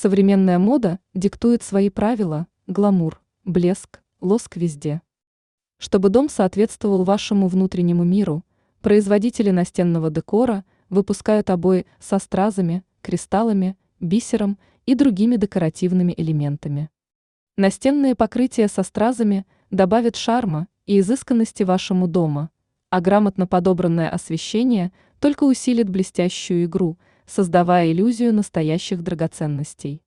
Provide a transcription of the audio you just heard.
Современная мода диктует свои правила, гламур, блеск, лоск везде. Чтобы дом соответствовал вашему внутреннему миру, производители настенного декора выпускают обои со стразами, кристаллами, бисером и другими декоративными элементами. Настенные покрытия со стразами добавят шарма и изысканности вашему дому, а грамотно подобранное освещение только усилит блестящую игру, создавая иллюзию настоящих драгоценностей.